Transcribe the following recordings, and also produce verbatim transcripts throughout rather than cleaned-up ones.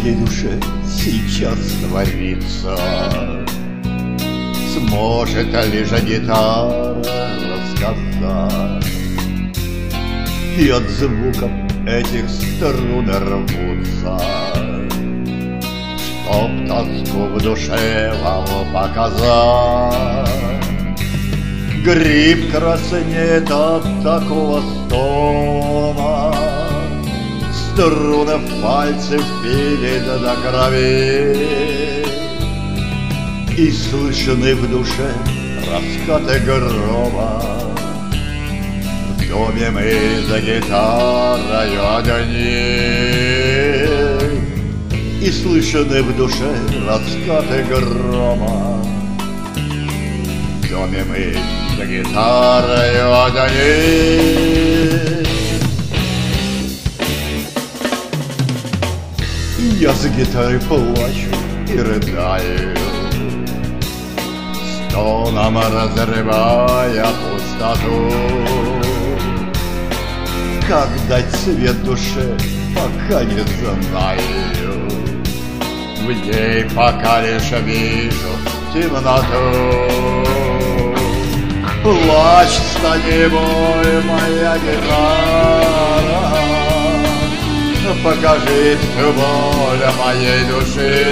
моей душе сейчас творится? Сможет ли же гитара рассказать? И от звуков этих струн рвутся, чтоб тоску в душе вам показать. Гриб краснеет от такого стона, струны в пальцы впилит до крови, и слышны в душе раскаты грома. В доме мы за гитарою одни, и слышны в душе раскаты грома. В доме мы за гитарою одни. Я за гитарой плачу и рыдаю, стоном разрывая пустоту. Как дать свет душе, пока не знаю, в ней пока лишь вижу темноту. Плачь, стань мой, моя гитара, покажи всю боль моей души.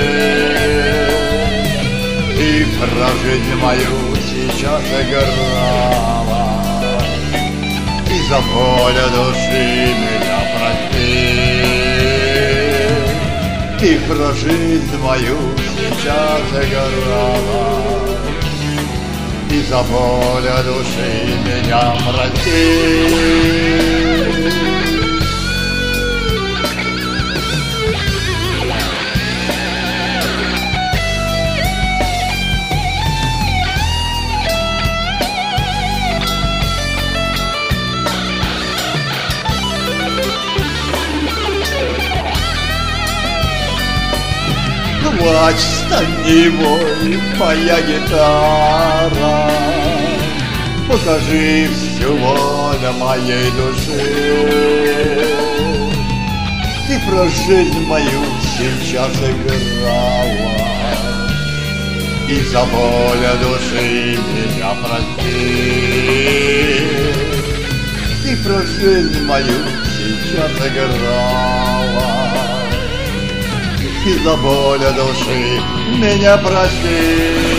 И про жизнь мою сейчас играла, и за боль души меня прости. И про жизнь мою сейчас играла, и за боль души меня прости. Плачь, стань мой, моя гитара, покажи всю волю моей души. Ты про жизнь мою сейчас играла, и за боль души меня прости. Ты про жизнь мою сейчас играла, и за боль души меня прости.